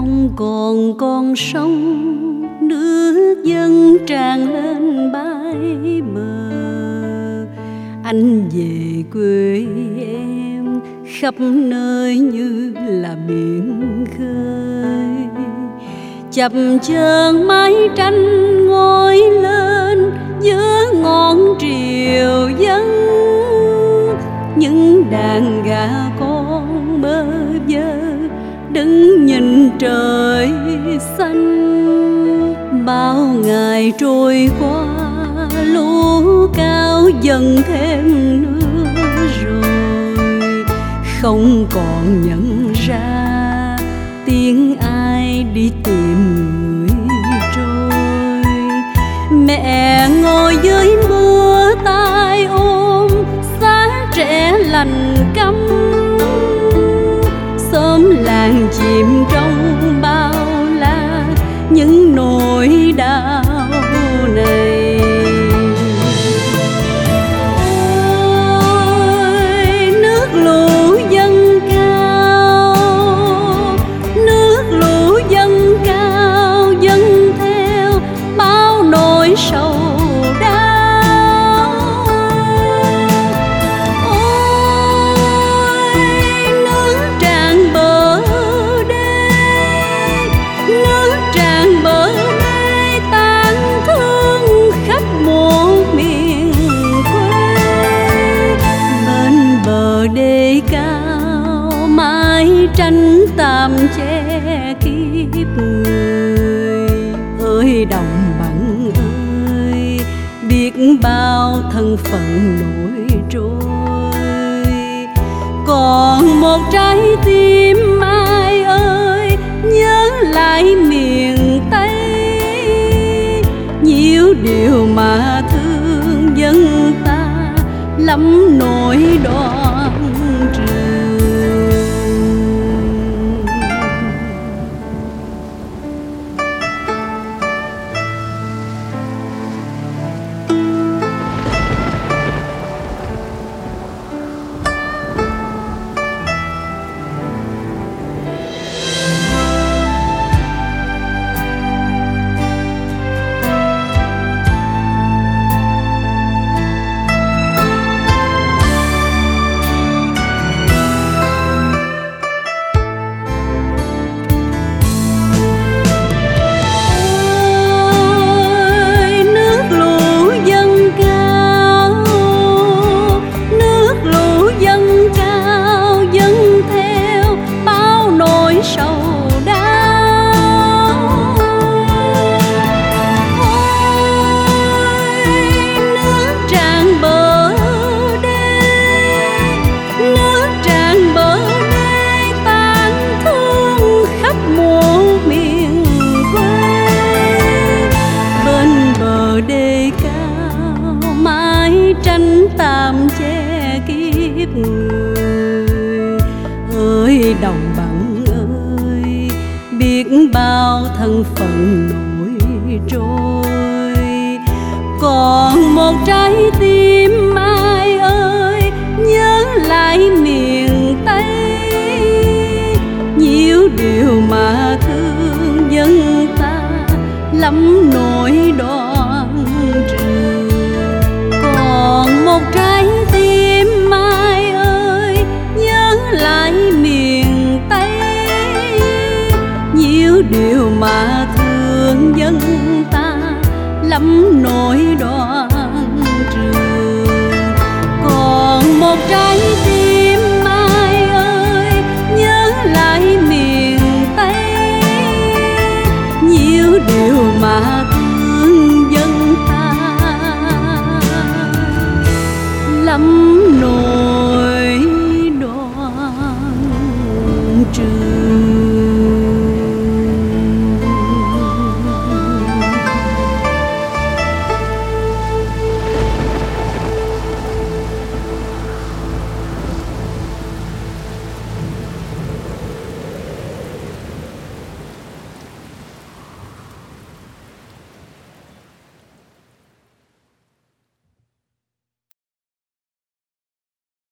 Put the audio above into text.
không còn con sông, nước dâng tràn lên bãi bờ. Anh về quê em khắp nơi như là biển khơi, chập chờn mái tranh ngoi lên giữa ngọn triều dân. Những đàn gà con bơ vơ đứng nhìn trời xanh. Bao ngày trôi qua, lũ cao dần thêm nữa rồi, không còn nhận ra tiếng ai đi tìm người trôi. Mẹ ngồi dưới mưa tay ôm xác trẻ lành câm, xóm làng chìm trong bao la những nỗi đau này. Ôi, nước lũ dâng cao, nước lũ dâng cao, dâng theo bao nỗi sầu đau. Ôi, nước tràn bờ đê, nước tràn bờ đê, tang thương khắp một miền quê. Bên bờ đê cao, mái tranh tạm che kiếp người. Ơi đồng bằng ơi, biết bao thân phận nổi trôi. Còn một trái tim ai ơi, nhớ lại miền Tây. Nhiều điều mà thương dân ta lắm nỗi đoạn trường. Tranh tạm che kiếp người. Ơi đồng bằng ơi, biết bao thân phận nổi trôi. Còn một trái tim ai ơi, nhớ lại miền Tây. Nhiều điều mà thương dân ta lắm nỗi đoạn trường. Còn một trái tim ai ơi, nhớ lại miền Tây. Nhiều điều mà thương dân ta lắm nỗi đoạn trường. Còn một trái